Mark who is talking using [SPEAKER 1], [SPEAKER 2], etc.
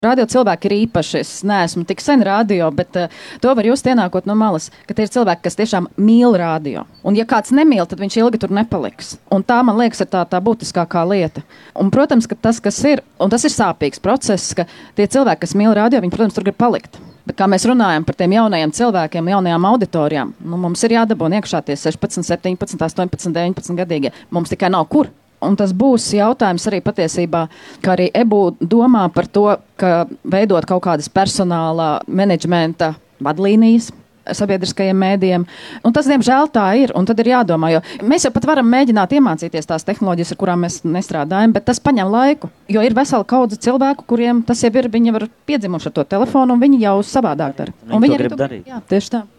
[SPEAKER 1] Radio cilvēki ir īpaši. Es neesmu tik sen radio, bet to var just ienākot no malas, ka tie ir cilvēki, kas tiešām mīl radio. Un ja kāds nemīl, tad viņš ilgi tur nepaliks. Un tā, man liekas, ir tā būtiskākā lieta. Un, protams, ka tas, kas ir, un tas ir sāpīgs process, ka tie cilvēki, kas mīl radio, viņi, protams, tur grib palikt. Bet kā mēs runājam par tiem jaunajiem cilvēkiem, jaunajām auditorijām, mums ir jādabūna iekšā tie 16, 17, 18, 19 gadīgie. Mums tikai nav kur. Un tas būs jautājums arī patiesībā, ka arī EBU domā par to, ka veidot kaut kādas personāla menedžmenta vadlīnijas sabiedriskajiem mēdījiem. Un tas, diemžēl, tā ir. Un tad ir jādomā, jo mēs jau pat varam mēģināt iemācīties tās tehnoloģijas, ar kurām mēs nestrādājam, bet tas paņem laiku. Jo ir vesela kaudze cilvēku, kuriem tas jau ir, viņi var piedzimuši ar to telefonu, un viņi jau savādāk dara.
[SPEAKER 2] Viņi to grib darīt.
[SPEAKER 1] Jā, tieši tā.